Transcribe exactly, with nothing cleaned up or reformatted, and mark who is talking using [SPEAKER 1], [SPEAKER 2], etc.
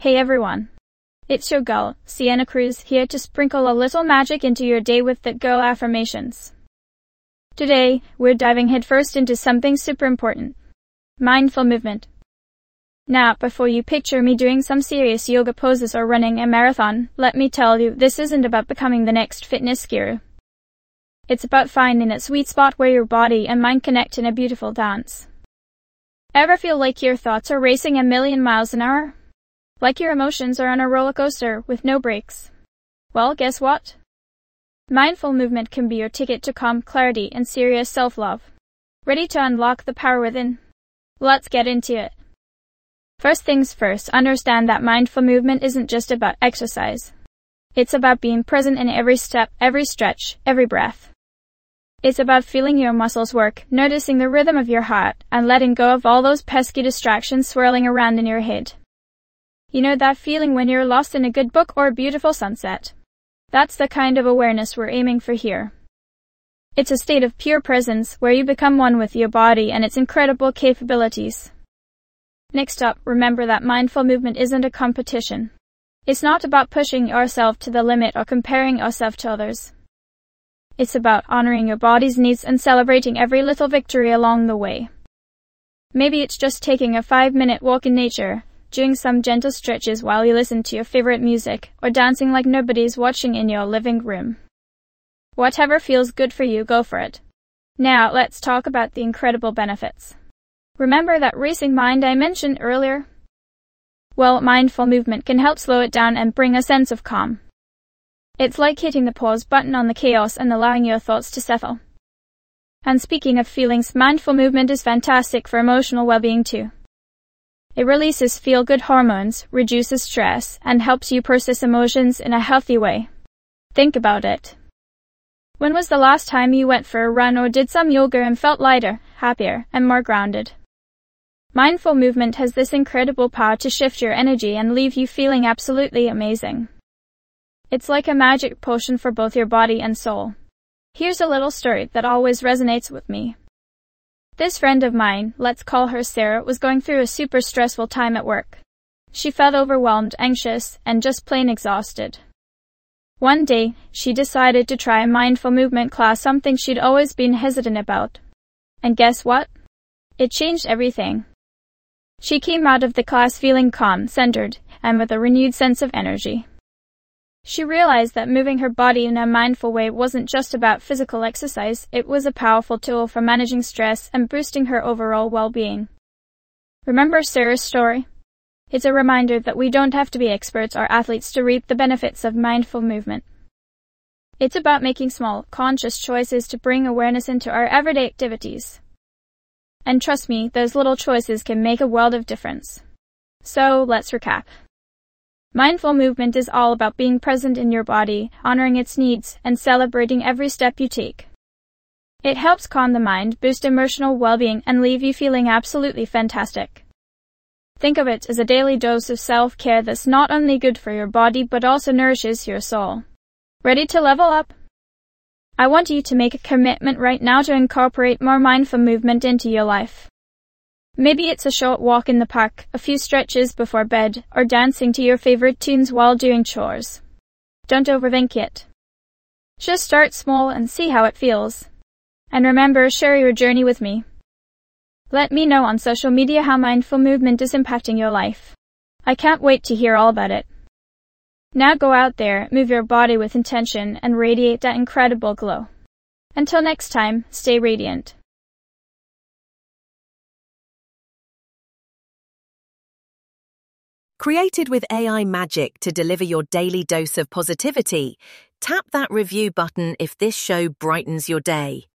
[SPEAKER 1] Hey everyone. It's your girl, Sienna Cruz, here to sprinkle a little magic into your day with That Girl affirmations. Today, we're diving headfirst into something super important. Mindful movement. Now, before you picture me doing some serious yoga poses or running a marathon, let me tell you, this isn't about becoming the next fitness guru. It's about finding that sweet spot where your body and mind connect in a beautiful dance. Ever feel like your thoughts are racing a million miles an hour? Like your emotions are on a roller coaster with no brakes? Well, guess what? Mindful movement can be your ticket to calm, clarity, and serious self-love. Ready to unlock the power within? Let's get into it. First things first, understand that mindful movement isn't just about exercise. It's about being present in every step, every stretch, every breath. It's about feeling your muscles work, noticing the rhythm of your heart, and letting go of all those pesky distractions swirling around in your head. You know that feeling when you're lost in a good book or a beautiful sunset? That's the kind of awareness we're aiming for here. It's a state of pure presence where you become one with your body and its incredible capabilities. Next up, remember that mindful movement isn't a competition. It's not about pushing yourself to the limit or comparing yourself to others. It's about honoring your body's needs and celebrating every little victory along the way. Maybe it's just taking a five-minute walk in nature, doing some gentle stretches while you listen to your favorite music, or dancing like nobody's watching in your living room. Whatever feels good for you, go for it. Now, let's talk about the incredible benefits. Remember that racing mind I mentioned earlier? Well, mindful movement can help slow it down and bring a sense of calm. It's like hitting the pause button on the chaos and allowing your thoughts to settle. And speaking of feelings, mindful movement is fantastic for emotional well-being too. It releases feel-good hormones, reduces stress, and helps you process emotions in a healthy way. Think about it. When was the last time you went for a run or did some yoga and felt lighter, happier, and more grounded? Mindful movement has this incredible power to shift your energy and leave you feeling absolutely amazing. It's like a magic potion for both your body and soul. Here's a little story that always resonates with me. This friend of mine, let's call her Sarah, was going through a super stressful time at work. She felt overwhelmed, anxious, and just plain exhausted. One day, she decided to try a mindful movement class, something she'd always been hesitant about. And guess what? It changed everything. She came out of the class feeling calm, centered, and with a renewed sense of energy. She realized that moving her body in a mindful way wasn't just about physical exercise, it was a powerful tool for managing stress and boosting her overall well-being. Remember Sarah's story? It's a reminder that we don't have to be experts or athletes to reap the benefits of mindful movement. It's about making small, conscious choices to bring awareness into our everyday activities. And trust me, those little choices can make a world of difference. So, let's recap. Mindful movement is all about being present in your body, honoring its needs, and celebrating every step you take. It helps calm the mind, boost emotional well-being, and leave you feeling absolutely fantastic. Think of it as a daily dose of self-care that's not only good for your body but also nourishes your soul. Ready to level up? I want you to make a commitment right now to incorporate more mindful movement into your life. Maybe it's a short walk in the park, a few stretches before bed, or dancing to your favorite tunes while doing chores. Don't overthink it. Just start small and see how it feels. And remember, share your journey with me. Let me know on social media how mindful movement is impacting your life. I can't wait to hear all about it. Now go out there, move your body with intention, and radiate that incredible glow. Until next time, stay radiant.
[SPEAKER 2] Created with A I magic to deliver your daily dose of positivity, tap that review button if this show brightens your day.